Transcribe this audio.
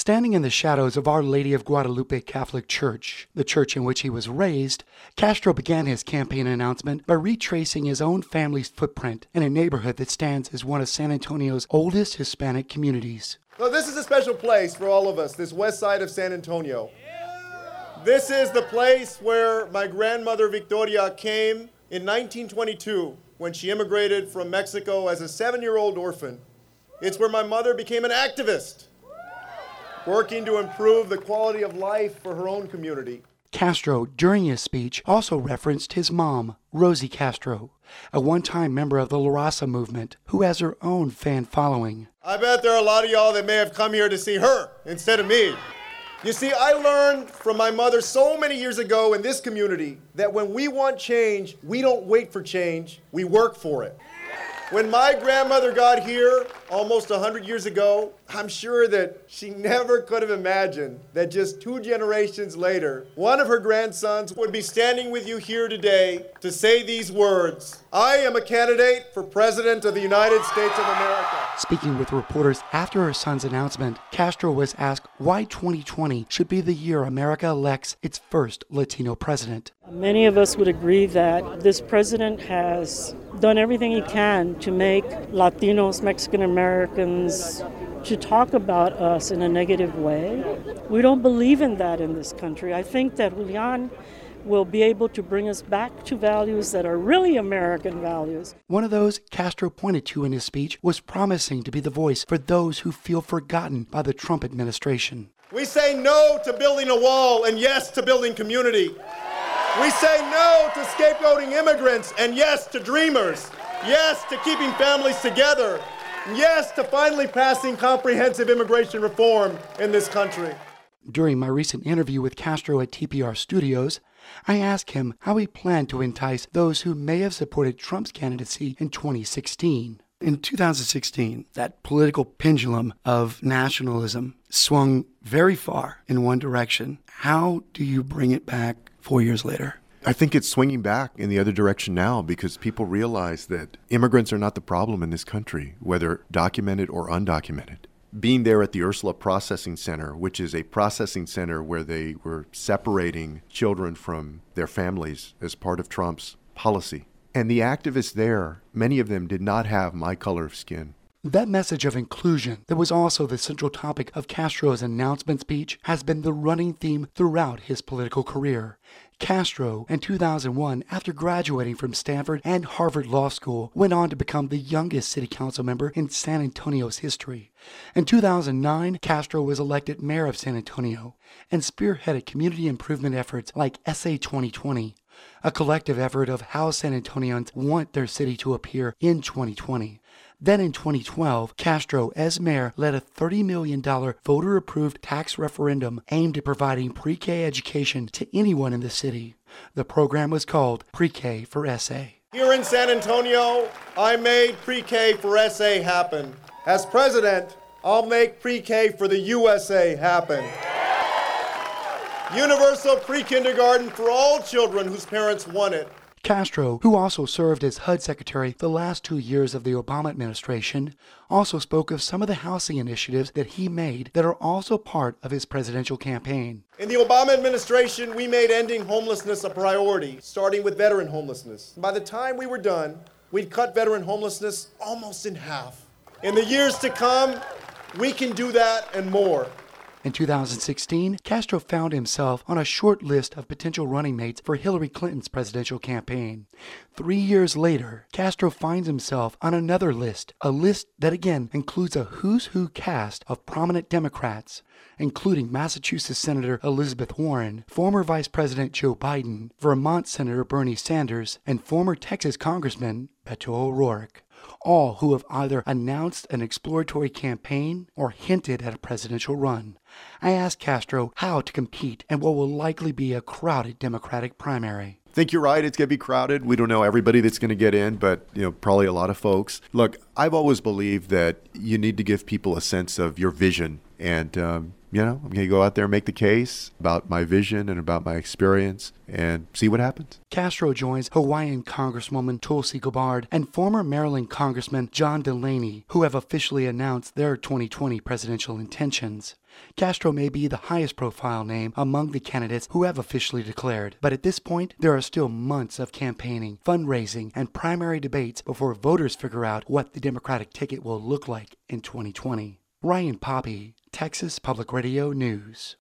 Standing in the shadows of Our Lady of Guadalupe Catholic Church, the church in which he was raised, Castro began his campaign announcement by retracing his own family's footprint in a neighborhood that stands as one of San Antonio's oldest Hispanic communities. So this is a special place for all of us, this west side of San Antonio. This is the place where my grandmother Victoria came in 1922 when she immigrated from Mexico as a 7-year-old orphan. It's where my mother became an activist, working to improve the quality of life for her own community. Castro, during his speech, also referenced his mom, Rosie Castro, a one-time member of the La Raza movement, who has her own fan following. I bet there are a lot of y'all that may have come here to see her instead of me. You see, I learned from my mother so many years ago in this community that when we want change, we don't wait for change, we work for it. When my grandmother got here almost 100 years ago, I'm sure that she never could have imagined that just 2 generations later, one of her grandsons would be standing with you here today to say these words: I am a candidate for President of the United States of America. Speaking with reporters after her son's announcement, Castro was asked why 2020 should be the year America elects its first Latino president. Many of us would agree that this president has done everything he can to make Latinos, Mexican Americans, to talk about us in a negative way. We don't believe in that in this country. I think that Julian will be able to bring us back to values that are really American values. One of those Castro pointed to in his speech was promising to be the voice for those who feel forgotten by the Trump administration. We say no to building a wall and yes to building community. We say no to scapegoating immigrants and yes to dreamers. Yes to keeping families together. Yes to finally passing comprehensive immigration reform in this country. During my recent interview with Castro at TPR Studios, I asked him how he planned to entice those who may have supported Trump's candidacy in 2016. In 2016, that political pendulum of nationalism swung very far in one direction. How do you bring it back 4 years later? I think it's swinging back in the other direction now because people realize that immigrants are not the problem in this country, whether documented or undocumented. Being there at the Ursula Processing Center, which is a processing center where they were separating children from their families as part of Trump's policy. And the activists there, many of them did not have my color of skin. That message of inclusion that was also the central topic of Castro's announcement speech has been the running theme throughout his political career. Castro, in 2001, after graduating from Stanford and Harvard Law School, went on to become the youngest city council member in San Antonio's history. In 2009, Castro was elected mayor of San Antonio and spearheaded community improvement efforts like SA 2020, a collective effort of how San Antonians want their city to appear in 2020. Then in 2012, Castro, as mayor, led a $30 million voter-approved tax referendum aimed at providing pre-K education to anyone in the city. The program was called Pre-K for SA. Here in San Antonio, I made Pre-K for SA happen. As president, I'll make Pre-K for the USA happen. Universal pre-kindergarten for all children whose parents want it. Castro, who also served as HUD secretary the last 2 years of the Obama administration, also spoke of some of the housing initiatives that he made that are also part of his presidential campaign. In the Obama administration, we made ending homelessness a priority, starting with veteran homelessness. By the time we were done, we'd cut veteran homelessness almost in half. In the years to come, we can do that and more. In 2016, Castro found himself on a short list of potential running mates for Hillary Clinton's presidential campaign. 3 years later, Castro finds himself on another list, a list that again includes a who's who cast of prominent Democrats, including Massachusetts Senator Elizabeth Warren, former Vice President Joe Biden, Vermont Senator Bernie Sanders, and former Texas Congressman Beto O'Rourke, all who have either announced an exploratory campaign or hinted at a presidential run. I asked Castro how to compete in what will likely be a crowded Democratic primary. I think you're right. It's going to be crowded. We don't know everybody that's going to get in, but probably a lot of folks. Look, I've always believed that you need to give people a sense of your vision. And, I'm going to go out there and make the case about my vision and about my experience and see what happens. Castro joins Hawaiian Congresswoman Tulsi Gabbard and former Maryland Congressman John Delaney, who have officially announced their 2020 presidential intentions. Castro may be the highest profile name among the candidates who have officially declared, but at this point, there are still months of campaigning, fundraising, and primary debates before voters figure out what the Democratic ticket will look like in 2020. Ryan Poppy, Texas Public Radio News.